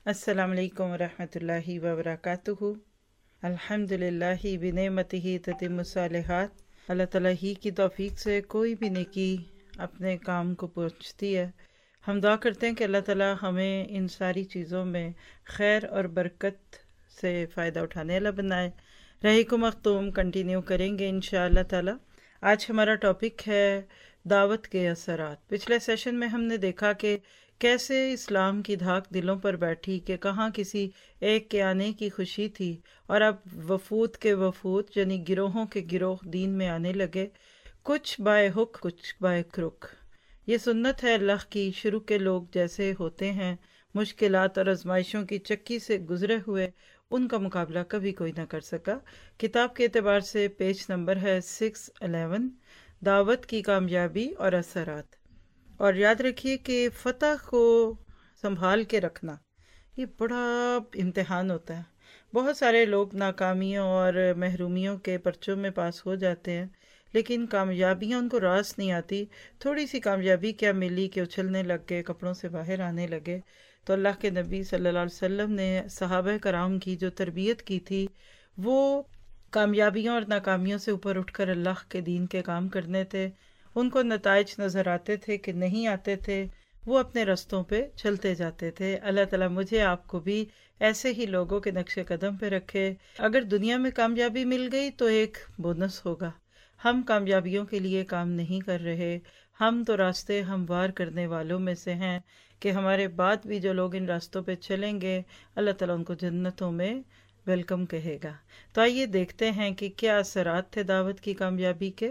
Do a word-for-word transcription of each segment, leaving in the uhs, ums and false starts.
السلام علیکم ورحمۃ اللہ وبرکاتہ۔ الحمدللہ بنعمتہ تتم الصالحات۔ اللہ تعالیٰ ہی کی توفیق سے کوئی بھی نیکی اپنے کام کو پہنچتی ہے۔ ہم دعا کرتے ہیں کہ اللہ تعالیٰ ہمیں ان ساری چیزوں میں خیر اور برکت سے فائدہ اٹھانے والا بنائے۔ رہی کو مختوم کنٹینیو کریں گے انشاءاللہ تعالیٰ۔ آج ہمارا ٹاپک ہے دعوت کے اثرات۔ پچھلے سیشن میں ہم نے دیکھا کہ کیسے اسلام کی دھاک دلوں پر بیٹھی، کہ کہاں کسی ایک کے آنے کی خوشی تھی اور اب وفود کے وفود یعنی گروہوں کے گروہ دین میں آنے لگے، کچھ بائے حق کچھ بائے رخ۔ یہ سنت ہے اللہ کی، شروع کے لوگ جیسے ہوتے ہیں مشکلات اور آزمائشوں کی چکی سے گزرے ہوئے، ان کا مقابلہ کبھی کوئی نہ کر سکا۔ کتاب کے اعتبار سے پیج نمبر ہے سکس الیون، دعوت کی کامیابی اور اثرات۔ اور یاد رکھیے کہ فتح کو سنبھال کے رکھنا یہ بڑا امتحان ہوتا ہے۔ بہت سارے لوگ ناکامیوں اور محرومیوں کے پرچوں میں پاس ہو جاتے ہیں، لیکن کامیابیاں ان کو راس نہیں آتی۔ تھوڑی سی کامیابی کیا ملی کہ اچھلنے لگ گئے، کپڑوں سے باہر آنے لگے۔ تو اللہ کے نبی صلی اللہ علیہ وسلم نے صحابہ کرام کی جو تربیت کی تھی، وہ کامیابیوں اور ناکامیوں سے اوپر اٹھ کر اللہ کے دین کے کام کرنے تھے۔ ان کو نتائج نظر آتے تھے کہ نہیں آتے تھے، وہ اپنے رستوں پہ چلتے جاتے تھے۔ اللہ تعالیٰ مجھے آپ کو بھی ایسے ہی لوگوں کے نقش قدم پہ رکھے۔ اگر دنیا میں کامیابی مل گئی تو ایک بونس ہوگا۔ ہم کامیابیوں کے لیے کام نہیں کر رہے، ہم تو راستے ہموار کرنے والوں میں سے ہیں کہ ہمارے بعد بھی جو لوگ ان راستوں پہ چلیں گے، اللہ تعالیٰ ان کو جنتوں میں ویلکم کہے گا۔ تو آئیے دیکھتے ہیں کہ کیا اثرات تھے دعوت کی کامیابی کے۔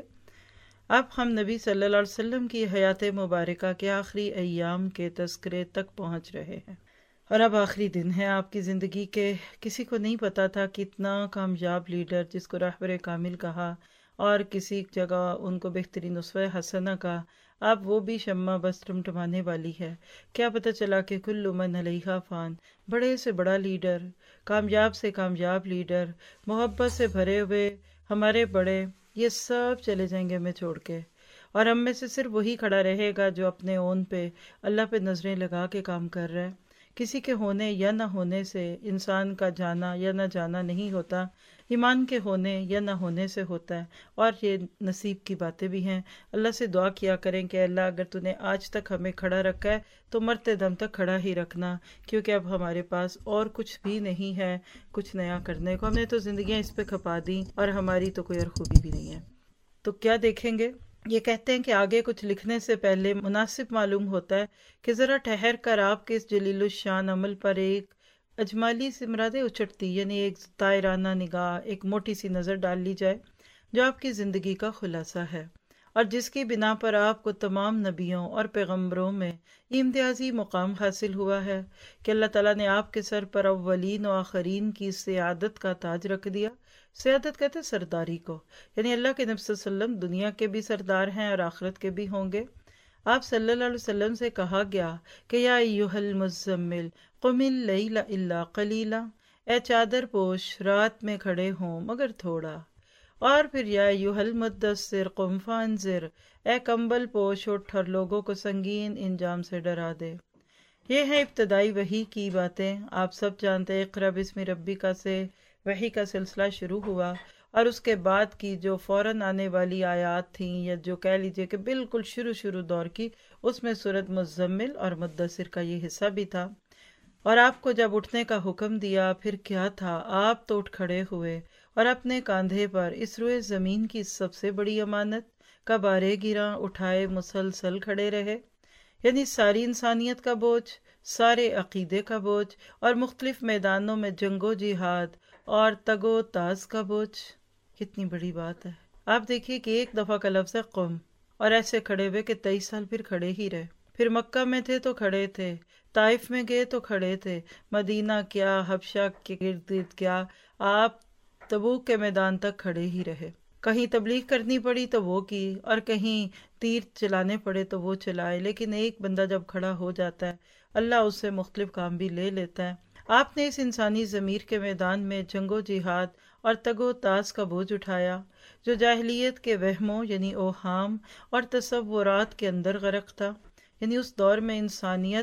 اب ہم نبی صلی اللہ علیہ وسلم کی حیات مبارکہ کے آخری ایام کے تذکرے تک پہنچ رہے ہیں، اور اب آخری دن ہے آپ کی زندگی کے۔ کسی کو نہیں پتا تھا کہ اتنا کامیاب لیڈر جس کو رہبر کامل کہا اور کسی جگہ ان کو بہترین اسوہ حسنہ کہا، اب وہ بھی شمع بس ٹمٹمانے والی ہے۔ کیا پتہ چلا کہ کل من علیہا فان، بڑے سے بڑا لیڈر، کامیاب سے کامیاب لیڈر، محبت سے بھرے ہوئے ہمارے بڑے، یہ سب چلے جائیں گے ہمیں چھوڑ کے، اور ہم میں سے صرف وہی کھڑا رہے گا جو اپنے اون پہ اللہ پہ نظریں لگا کے کام کر رہا ہے۔ کسی کے ہونے یا نہ ہونے سے انسان کا جانا یا نہ جانا نہیں ہوتا، ایمان کے ہونے یا نہ ہونے سے ہوتا ہے، اور یہ نصیب کی باتیں بھی ہیں۔ اللہ سے دعا کیا کریں کہ اللہ اگر تو نے آج تک ہمیں کھڑا رکھا ہے تو مرتے دم تک کھڑا ہی رکھنا، کیونکہ اب ہمارے پاس اور کچھ بھی نہیں ہے کچھ نیا کرنے کو۔ ہم نے تو زندگیاں اس پہ کھپا دیں اور ہماری تو کوئی اور خوبی بھی نہیں ہے۔ تو کیا دیکھیں گے؟ یہ کہتے ہیں کہ آگے کچھ لکھنے سے پہلے مناسب معلوم ہوتا ہے کہ ذرا ٹھہر کر آپ کے اس جلیل الشان عمل پر ایک اجمالی سے مراد اچٹتی یعنی ایک طائرانہ نگاہ، ایک موٹی سی نظر ڈال لی جائے جو آپ کی زندگی کا خلاصہ ہے، اور جس کی بنا پر آپ کو تمام نبیوں اور پیغمبروں میں امتیازی مقام حاصل ہوا ہے کہ اللہ تعالیٰ نے آپ کے سر پر اولین و آخرین کی سیادت کا تاج رکھ دیا۔ سیادت کہتے ہیں سرداری کو، یعنی اللہ کے نبی صلی اللہ علیہ وسلم دنیا کے بھی سردار ہیں اور آخرت کے بھی ہوں گے۔ آپ صلی اللہ علیہ وسلم سے کہا گیا کہ یا ایھا المزمل قم اللیل الا قلیلا، اے چادر پوش رات میں کھڑے ہوں مگر تھوڑا، اور پھر یا ایھا المدثر قم فانذر، اے کمبل پوش اٹھ اور لوگوں کو سنگین انجام سے ڈرا دے۔ یہ ہیں ابتدائی وحی کی باتیں۔ آپ سب جانتے ہیں اقرأ بسم ربک سے وحی کا سلسلہ شروع ہوا، اور اس کے بعد کی جو فوراً آنے والی آیات تھیں، یا جو کہہ لیجئے کہ بالکل شروع شروع دور کی، اس میں سورۃ مزمل اور مدثر کا یہ حصہ بھی تھا۔ اور آپ کو جب اٹھنے کا حکم دیا پھر کیا تھا؟ آپ تو اٹھ کھڑے ہوئے اور اپنے کاندھے پر اس روئے زمین کی سب سے بڑی امانت کا بارے گراں اٹھائے مسلسل کھڑے رہے، یعنی ساری انسانیت کا بوجھ، سارے عقیدے کا بوجھ، اور مختلف میدانوں میں جنگ و جہاد اور تگ و تاز کا بوجھ۔ کتنی بڑی بات ہے۔ آپ دیکھیے کہ ایک دفعہ کا لفظ ہے قم، اور ایسے کھڑے ہوئے کہ تیئیس سال پھر کھڑے ہی رہے۔ پھر مکہ میں تھے تو کھڑے تھے، طائف میں گئے تو کھڑے تھے، مدینہ کیا، حبشہ کے گرد گرد کیا، آپ تبوک کے میدان تک کھڑے ہی رہے۔ کہیں تبلیغ کرنی پڑی تو وہ کی، اور کہیں تیر چلانے پڑے تو وہ چلائے، لیکن ایک بندہ جب کھڑا ہو جاتا ہے اللہ اس سے مختلف کام بھی لے لیتا ہے۔ آپ نے اس انسانی ضمیر کے میدان میں جنگ و جہاد اور تگ و تاز کا بوجھ اٹھایا، جو جاہلیت کے وہموں یعنی اوہام اور تصورات کے اندر غرق تھا۔ یعنی اس دور میں انسانیت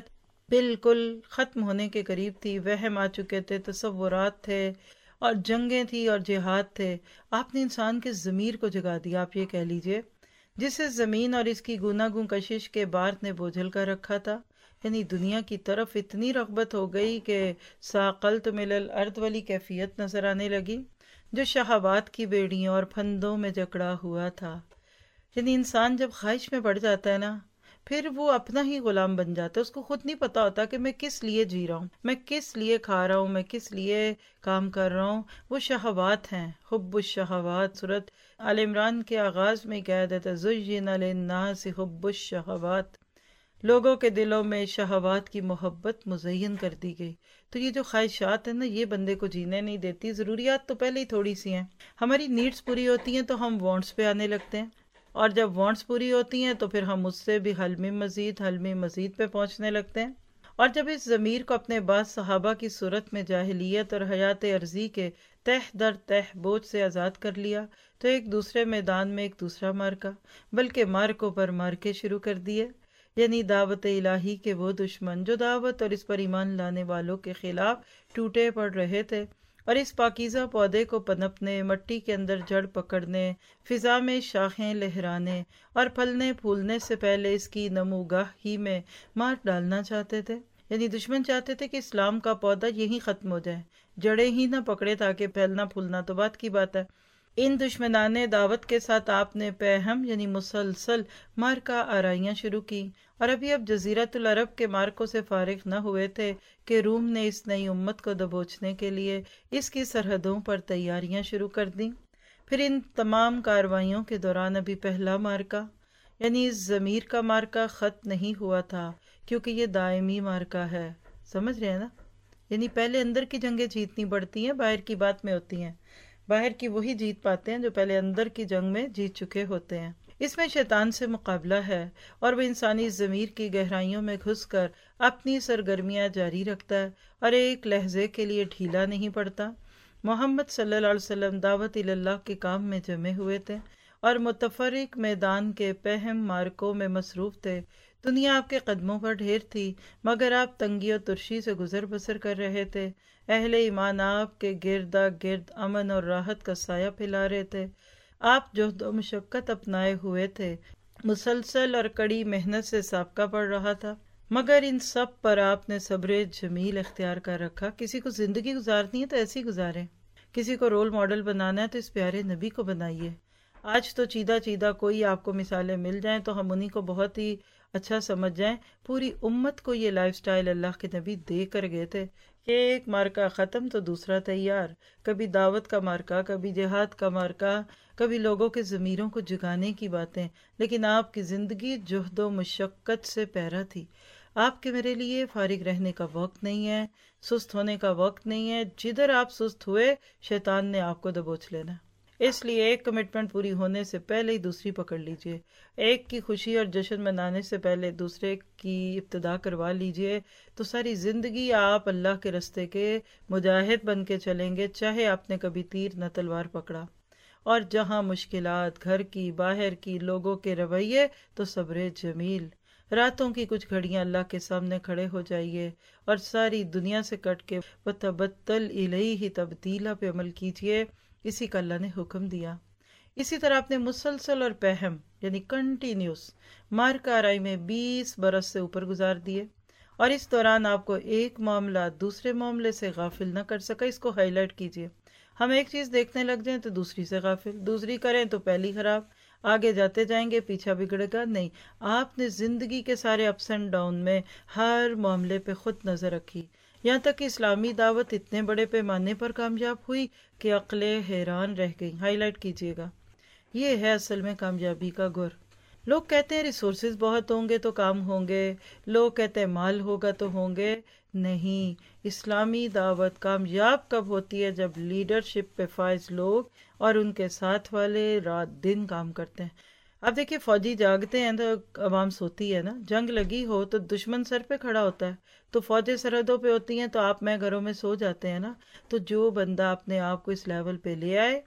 بالکل ختم ہونے کے قریب تھی، وہم آ چکے تھے، تصورات تھے اور جنگیں تھی اور جہاد تھے۔ آپ نے انسان کے ضمیر کو جگا دیا، آپ یہ کہہ لیجئے، جسے زمین اور اس کی گوناگوں کشش کے بار نے بوجھل کر رکھا تھا۔ یعنی دنیا کی طرف اتنی رغبت ہو گئی کہ ثاقلت من الارض والی کیفیت نظر آنے لگی، جو شہوات کی بیڑیوں اور پھندوں میں جکڑا ہوا تھا۔ یعنی انسان جب خواہش میں پڑ جاتا ہے نا، پھر وہ اپنا ہی غلام بن جاتا ہے، اس کو خود نہیں پتا ہوتا کہ میں کس لیے جی رہا ہوں، میں کس لیے کھا رہا ہوں، میں کس لیے کام کر رہا ہوں۔ وہ شہوات ہیں، حب الشہوات۔ سورۃ آل عمران کے آغاز میں کہہ دیتا زُیِّنَ لِلنَّاسِ حُبُّ الشَّہَوَاتِ، لوگوں کے دلوں میں شہوات کی محبت مزین کر دی گئی۔ تو یہ جو خواہشات ہیں نا، یہ بندے کو جینے نہیں دیتی۔ ضروریات تو پہلے ہی تھوڑی سی ہیں، ہماری نیڈس پوری ہوتی ہیں تو ہم وانٹس پہ آنے لگتے ہیں، اور جب وانٹس پوری ہوتی ہیں تو پھر ہم اس سے بھی حلمی مزید حلمی مزید پہ پہنچنے لگتے ہیں۔ اور جب اس ضمیر کو اپنے بعض صحابہ کی صورت میں جاہلیت اور حیات عرضی کے تہ در تہ بوجھ سے آزاد کر لیا، تو ایک دوسرے میدان میں ایک دوسرا مارکا، بلکہ مارکوں پر مارکے شروع کر دیے۔ یعنی دعوت الہی کے وہ دشمن جو دعوت اور اس پر ایمان لانے والوں کے خلاف ٹوٹے پڑ رہے تھے، اور اس پاکیزہ پودے کو پنپنے، مٹی کے اندر جڑ پکڑنے، فضا میں شاخیں لہرانے اور پھلنے پھولنے سے پہلے اس کی نموگاہ ہی میں مار ڈالنا چاہتے تھے۔ یعنی دشمن چاہتے تھے کہ اسلام کا پودا یہیں ختم ہو جائے، جڑیں ہی نہ پکڑے، تاکہ پھیلنا پھولنا تو بات کی بات ہے۔ ان دشمنان دعوت کے ساتھ آپ نے پہم یعنی مسلسل مارکہ آرائیاں شروع کی، اور ابھی اب جزیرت العرب کے مارکوں سے فارغ نہ ہوئے تھے کہ روم نے اس نئی امت کو دبوچنے کے لیے اس کی سرحدوں پر تیاریاں شروع کر دیں۔ پھر ان تمام کارروائیوں کے دوران ابھی پہلا مارکہ یعنی اس ضمیر کا مارکہ ختم نہیں ہوا تھا، کیونکہ یہ دائمی مارکہ ہے۔ سمجھ رہے ہیں نا؟ یعنی پہلے اندر کی جنگیں جیتنی پڑتی ہیں، باہر کی بات میں ہوتی ہیں، باہر کی وہی جیت پاتے ہیں جو پہلے اندر کی جنگ میں جیت چکے ہوتے ہیں۔ اس میں شیطان سے مقابلہ ہے، اور وہ انسانی ضمیر کی گہرائیوں میں گھس کر اپنی سرگرمیاں جاری رکھتا ہے اور ایک لہجے کے لیے ڈھیلا نہیں پڑتا۔ محمد صلی اللہ علیہ وسلم دعوت اللہ کے کام میں جمے ہوئے تھے اور متفرق میدان کے پہم مارکوں میں مصروف تھے۔ دنیا آپ کے قدموں پر ڈھیر تھی، مگر آپ تنگی و ترشی سے گزر بسر کر رہے تھے۔ اہل ایمان آپ کے گردا گرد امن اور راحت کا سایہ پھیلا رہے تھے۔ آپ جہد و مشقت اپنائے ہوئے تھے، مسلسل اور کڑی محنت سے سابقہ پڑ رہا تھا، مگر ان سب پر آپ نے صبر جمیل اختیار کر رکھا۔ کسی کو زندگی گزارنی ہے تو ایسی گزاریں، کسی کو رول ماڈل بنانا ہے تو اس پیارے نبی کو بنائیے۔ آج تو چیدہ چیدہ کوئی آپ کو مثالیں مل جائیں تو ہم انہی کو بہت ہی اچھا سمجھ جائیں۔ پوری امت کو یہ لائف سٹائل اللہ کے نبی دے کر گئے تھے کہ ایک مارکہ ختم تو دوسرا تیار، کبھی دعوت کا مارکہ، کبھی جہاد کا مارکہ، کبھی لوگوں کے ضمیروں کو جگانے کی باتیں، لیکن آپ کی زندگی جہد و مشقت سے پیرا تھی۔ آپ کے میرے لیے فارغ رہنے کا وقت نہیں ہے، سست ہونے کا وقت نہیں ہے۔ جدھر آپ سست ہوئے، شیطان نے آپ کو دبوچ لینا۔ اس لیے ایک کمٹمنٹ پوری ہونے سے پہلے ہی دوسری پکڑ لیجئے، ایک کی خوشی اور جشن منانے سے پہلے دوسرے کی ابتدا کروا لیجئے، تو ساری زندگی آپ اللہ کے رستے کے مجاہد بن کے چلیں گے، چاہے آپ نے کبھی تیر نہ تلوار پکڑا۔ اور جہاں مشکلات، گھر کی، باہر کی، لوگوں کے رویے، تو صبر جمیل۔ راتوں کی کچھ گھڑیاں اللہ کے سامنے کھڑے ہو جائیے اور ساری دنیا سے کٹ کے وَتَبَتَّلْ إِلَيْهِ تَبْتِيلًا پہ عمل کیجئے۔ اسی کا اللہ نے حکم دیا۔ اسی طرح آپ نے مسلسل اور پہم یعنی کنٹینیوس مارکہ آرائی میں بیس برس سے اوپر گزار دیے، اور اس دوران آپ کو ایک معاملہ دوسرے معاملے سے غافل نہ کر سکا۔ اس کو ہائی لائٹ کیجئے۔ ہم ایک چیز دیکھنے لگ جائیں تو دوسری سے غافل، دوسری کریں تو پہلی خراب، آگے جاتے جائیں گے پیچھا بگڑے گا۔ نہیں، آپ نے زندگی کے سارے اپس اینڈ ڈاؤن میں ہر معاملے پہ خود نظر رکھی، یہاں تک کہ اسلامی دعوت اتنے بڑے پیمانے پر کامیاب ہوئی کہ عقلیں حیران رہ گئی۔ ہائی لائٹ کیجئے گا، یہ ہے اصل میں کامیابی کا گر۔ لوگ کہتے ہیں ریسورسز بہت ہوں گے تو کام ہوں گے، لوگ کہتے ہیں مال ہوگا تو ہوں گے۔ نہیں، اسلامی دعوت کامیاب کب ہوتی ہے؟ جب لیڈرشپ پہ فائز لوگ اور ان کے ساتھ والے رات دن کام کرتے ہیں۔ اب دیکھیے، فوجی جاگتے ہیں تو عوام سوتی ہے نا، جنگ لگی ہو تو دشمن سر پہ کھڑا ہوتا ہے، تو فوجیں سرحدوں پہ ہوتی ہیں تو آپ میں گھروں میں سو جاتے ہیں نا۔ تو جو بندہ اپنے آپ کو اس لیول پہ لے آئے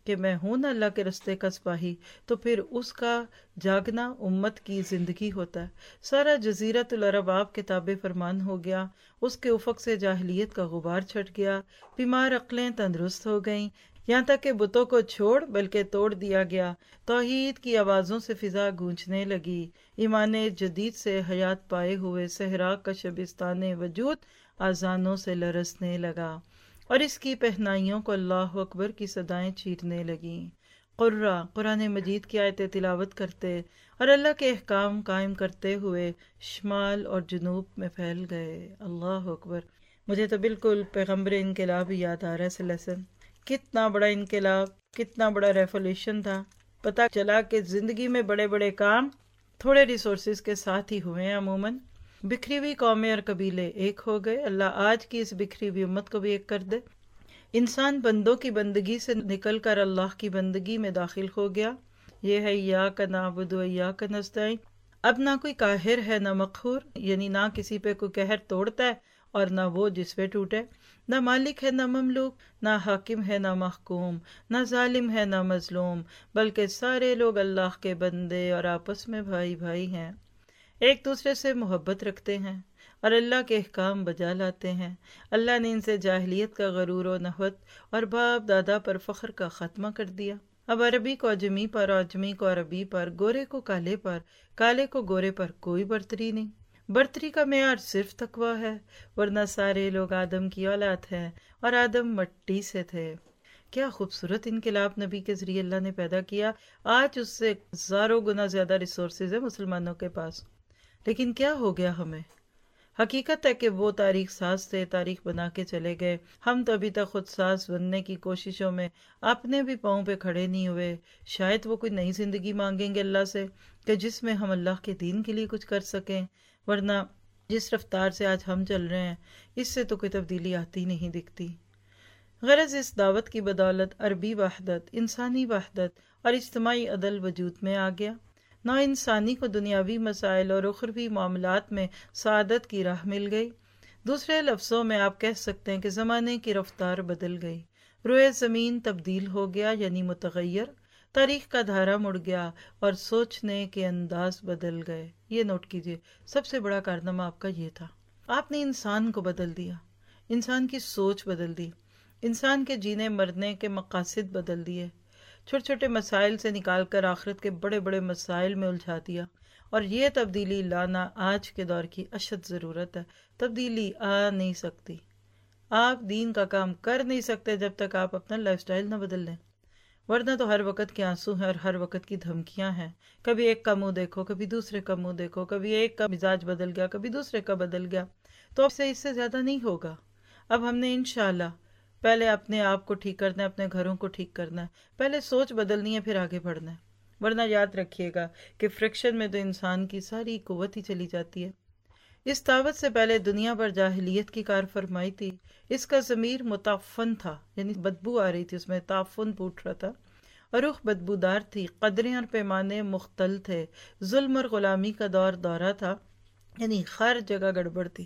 کہ میں ہوں نا اللہ کے رستے کا سپاہی، تو پھر اس کا جاگنا امت کی زندگی ہوتا ہے۔ سارا جزیرۃ العرب آپ کے تابع فرمان ہو گیا، اس کے افق سے جاہلیت کا غبار چھٹ گیا، بیمار عقلیں تندرست ہو گئیں، یہاں تک کہ بتوں کو چھوڑ بلکہ توڑ دیا گیا، توحید کی آوازوں سے فضا گونجنے لگی، ایمان جدید سے حیات پائے ہوئے صحرا کا شبستان وجود اذانوں سے لرزنے لگا، اور اس کی پہنائیوں کو اللہ اکبر کی صدائیں چیرنے لگیں۔ قرہ قرآن مجید کی آیتیں تلاوت کرتے اور اللہ کے احکام قائم کرتے ہوئے شمال اور جنوب میں پھیل گئے۔ اللہ اکبر۔ مجھے تو بالکل پیغمبر انقلاب ہی یاد آ رہا ہے۔ اس لیسن کتنا بڑا انقلاب، کتنا بڑا ریفولیوشن تھا۔ پتہ چلا کہ زندگی میں بڑے بڑے کام تھوڑے ریسورسز کے ساتھ ہی ہوئے ہیں۔ عموماً بکھری ہوئی قومیں اور قبیلے ایک ہو گئے۔ اللہ آج کی اس بکھری ہوئی امت کو بھی ایک کر دے۔ انسان بندوں کی بندگی سے نکل کر اللہ کی بندگی میں داخل ہو گیا۔ یہ ہے ایاک نعبد و ایاک نستعین۔ اب نہ کوئی قاہر ہے نہ مقہور، یعنی نہ کسی پہ کوئی قہر توڑتا ہے اور نہ وہ جس پہ ٹوٹے، نہ مالک ہے نہ مملوک، نہ حاکم ہے نہ محکوم، نہ ظالم ہے نہ مظلوم، بلکہ سارے لوگ اللہ کے بندے اور آپس میں بھائی بھائی ہیں، ایک دوسرے سے محبت رکھتے ہیں اور اللہ کے احکام بجا لاتے ہیں۔ اللہ نے ان سے جاہلیت کا غرور و نخوت اور باپ دادا پر فخر کا خاتمہ کر دیا۔ اب عربی کو عجمی پر، عجمی کو عربی پر، گورے کو کالے پر، کالے کو گورے پر کوئی برتری نہیں۔ برتری کا معیار صرف تقویٰ ہے، ورنہ سارے لوگ آدم کی اولاد ہیں اور آدم مٹی سے تھے۔ کیا خوبصورت انقلاب نبی کے ذریعے اللہ نے پیدا کیا۔ آج اس سے ہزاروں گنا زیادہ ریسورسز ہیں مسلمانوں کے پاس، لیکن کیا ہو گیا ہمیں؟ حقیقت ہے کہ وہ تاریخ ساز تھے، تاریخ بنا کے چلے گئے۔ ہم تو ابھی تک خود ساز بننے کی کوششوں میں اپنے بھی پاؤں پہ کھڑے نہیں ہوئے۔ شاید وہ کوئی نئی زندگی مانگیں گے اللہ سے کہ جس میں ہم اللہ کے دین کے لیے کچھ کر سکیں، ورنہ جس رفتار سے آج ہم چل رہے ہیں اس سے تو کوئی تبدیلی آتی نہیں دکھتی۔ غرض اس دعوت کی بدولت عربی وحدت، انسانی وحدت اور اجتماعی عدل وجود میں آ گیا۔ نو انسانی کو دنیاوی مسائل اور اخروی معاملات میں سعادت کی راہ مل گئی۔ دوسرے لفظوں میں آپ کہہ سکتے ہیں کہ زمانے کی رفتار بدل گئی، روئے زمین تبدیل ہو گیا، یعنی متغیر، تاریخ کا دھارا مڑ گیا اور سوچنے کے انداز بدل گئے۔ یہ نوٹ کیجئے، سب سے بڑا کارنامہ آپ کا یہ تھا، آپ نے انسان کو بدل دیا، انسان کی سوچ بدل دی، انسان کے جینے مرنے کے مقاصد بدل دیے، چھوٹے چھوٹے مسائل سے نکال کر آخرت کے بڑے بڑے مسائل میں الجھا دیا۔ اور یہ تبدیلی لانا آج کے دور کی اشد ضرورت ہے۔ تبدیلی آ نہیں سکتی، آپ دین کا کام کر نہیں سکتے جب تک آپ اپنا لائف سٹائل نہ بدل لیں، ورنہ تو ہر وقت کے آنسو ہیں اور ہر وقت کی دھمکیاں ہیں۔ کبھی ایک کا منہ دیکھو، کبھی دوسرے کا منہ دیکھو، کبھی ایک کا مزاج بدل گیا، کبھی دوسرے کا بدل گیا، تو اب سے اس سے زیادہ نہیں ہوگا۔ اب ہم نے انشاءاللہ پہلے اپنے آپ کو ٹھیک کرنا ہے، اپنے گھروں کو ٹھیک کرنا ہے، پہلے سوچ بدلنی ہے، پھر آگے بڑھنا ہے، ورنہ یاد رکھیے گا کہ فرکشن میں تو انسان کی ساری قوت ہی چلی جاتی ہے۔ اس دعوت سے پہلے دنیا پر جاہلیت کی کار فرمائی تھی، اس کا ضمیر متعفن تھا، یعنی بدبو آ رہی تھی، اس میں تعفن پھوٹ رہا تھا، اور رخ بدبودار تھی، قدریں اور پیمانے مختل تھے، ظلم اور غلامی کا دور دورہ تھا، یعنی ہر جگہ گڑبڑ تھی۔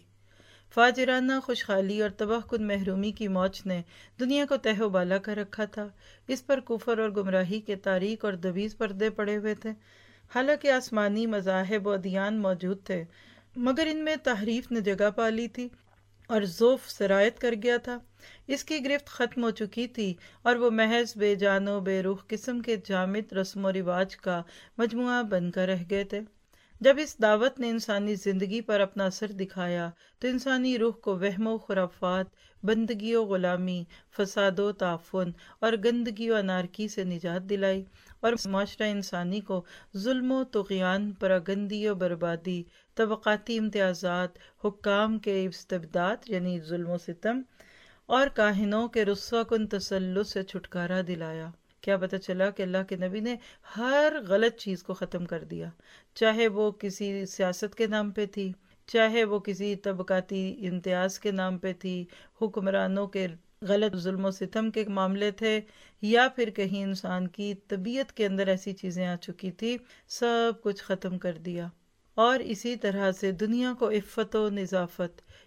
فاجرانہ خوشحالی اور تباہ کن محرومی کی موج نے دنیا کو تہ و بالا کر رکھا تھا۔ اس پر کفر اور گمراہی کے تاریک اور دبیز پردے پڑے ہوئے تھے۔ حالانکہ آسمانی مذاہب و ادیان موجود تھے، مگر ان میں تحریف نے جگہ پا لی تھی اور ذوف سرایت کر گیا تھا۔ اس کی گرفت ختم ہو چکی تھی اور وہ محض بے جان و بے روح قسم کے جامد رسم و رواج کا مجموعہ بن کر رہ گئے تھے۔ جب اس دعوت نے انسانی زندگی پر اپنا اثر دکھایا تو انسانی روح کو وہم و خرافات، بندگی و غلامی، فساد و تعفن اور گندگی و انارکی سے نجات دلائی، اور معاشرہ انسانی کو ظلم و طغیان، پراگندی و بربادی، طبقاتی امتیازات، حکام کے استبداد یعنی ظلم و ستم، اور کاہنوں کے رسوا کن تسلط سے چھٹکارا دلایا۔ کیا پتہ چلا کہ اللہ کے نبی نے ہر غلط چیز کو ختم کر دیا، چاہے وہ کسی سیاست کے نام پہ تھی، چاہے وہ کسی طبقاتی امتیاز کے نام پہ تھی، حکمرانوں کے غلط ظلم و ستم کے معاملے تھے، یا پھر کہیں انسان کی طبیعت کے اندر ایسی چیزیں آ چکی تھی، سب کچھ ختم کر دیا۔ اور اسی طرح سے دنیا کو عفت و نظافت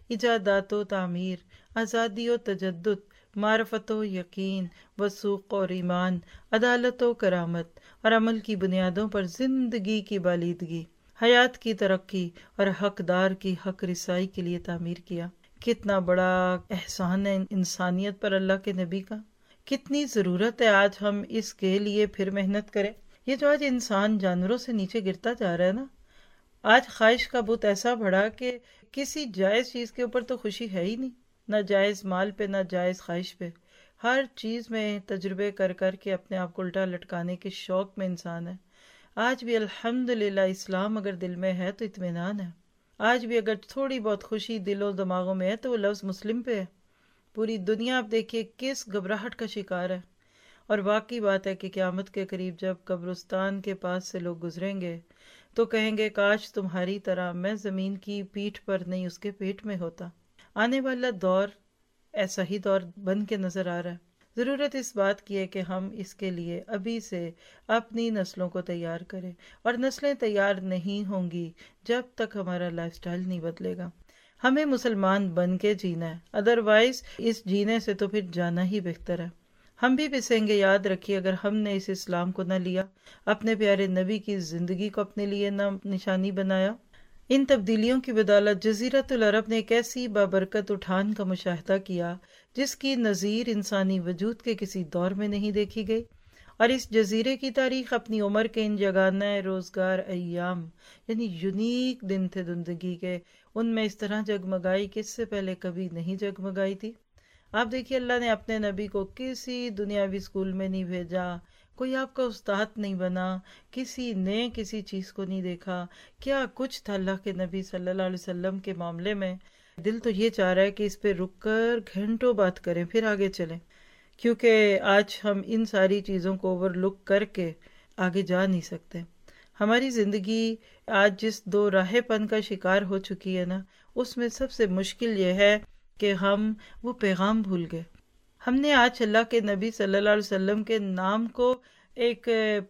ایجادات و تعمیر، آزادی و تجدد، معرفت و یقین، وثوق اور ایمان، عدالت و کرامت اور عمل کی بنیادوں پر زندگی کی بالیدگی، حیات کی ترقی اور حقدار کی حق رسائی کے لیے تعمیر کیا۔ کتنا بڑا احسان ہے انسانیت پر اللہ کے نبی کا، کتنی ضرورت ہے آج ہم اس کے لیے پھر محنت کریں۔ یہ جو آج انسان جانوروں سے نیچے گرتا جا رہا ہے نا، آج خواہش کا بت ایسا بڑھا کہ کسی جائز چیز کے اوپر تو خوشی ہے ہی نہیں، نہ جائز مال پہ نہ جائز خواہش پہ، ہر چیز میں تجربے کر کر کے اپنے آپ کو الٹا لٹکانے کے شوق میں انسان ہے۔ آج بھی الحمدللہ اسلام اگر دل میں ہے تو اطمینان ہے، آج بھی اگر تھوڑی بہت خوشی دل و دماغوں میں ہے تو وہ لفظ مسلم پہ ہے۔ پوری دنیا آپ دیکھیے کس گھبراہٹ کا شکار ہے، اور واقعی بات ہے کہ قیامت کے قریب جب قبرستان کے پاس سے لوگ گزریں گے تو کہیں گے کاش تمہاری طرح میں زمین کی پیٹھ پر نہیں اس کے پیٹ میں ہوتا۔ آنے والا دور ایسا ہی دور بن کے نظر آ رہا ہے۔ ضرورت اس بات کی ہے کہ ہم اس کے لیے ابھی سے اپنی نسلوں کو تیار کریں، اور نسلیں تیار نہیں ہوں گی جب تک ہمارا لائف سٹائل نہیں بدلے گا۔ ہمیں مسلمان بن کے جینا ہے، ادروائز اس جینے سے تو پھر جانا ہی بہتر ہے۔ ہم بھی پسیں گے، یاد رکھیے، اگر ہم نے اس اسلام کو نہ لیا، اپنے پیارے نبی کی زندگی کو اپنے لیے نہ نشانی بنایا۔ ان تبدیلیوں کی بدولت جزیرۃ العرب نے ایک ایسی بابرکت اٹھان کا مشاہدہ کیا جس کی نظیر انسانی وجود کے کسی دور میں نہیں دیکھی گئی، اور اس جزیرے کی تاریخ اپنی عمر کے ان جگانہ روزگار ایام، یعنی یونیک دن تھے زندگی کے، ان میں اس طرح جگمگائی کہ اس سے پہلے کبھی نہیں جگمگائی تھی۔ آپ دیکھیے اللہ نے اپنے نبی کو کسی دنیاوی اسکول میں نہیں بھیجا، کوئی آپ کا استاد نہیں بنا، کسی نے کسی چیز کو نہیں دیکھا، کیا کچھ تھا اللہ کے نبی صلی اللہ علیہ وسلم کے معاملے میں۔ دل تو یہ چاہ رہا ہے کہ اس پہ رک کر گھنٹوں بات کریں پھر آگے چلیں، کیونکہ آج ہم ان ساری چیزوں کو اوور لک کر کے آگے جا نہیں سکتے۔ ہماری زندگی آج جس دو راہ پن کا شکار ہو چکی ہے نا، اس میں سب سے مشکل یہ ہے کہ ہم وہ پیغام بھول گئے۔ ہم نے آج اللہ کے نبی صلی اللہ علیہ وسلم کے نام کو ایک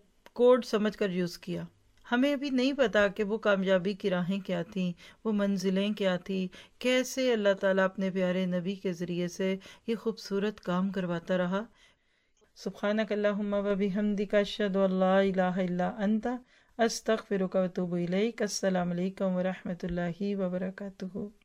کوڈ سمجھ کر یوز کیا۔ ہمیں ابھی نہیں پتا کہ وہ کامیابی کی راہیں کیا تھیں، وہ منزلیں کیا تھیں، کیسے اللہ تعالیٰ اپنے پیارے نبی کے ذریعے سے یہ خوبصورت کام کرواتا رہا۔ سبحانک اللہم و بحمدک اشہد ان لا الہ الا انت استغفرک و اتوب الیک۔ السلام علیکم ورحمۃ اللہ وبرکاتہ۔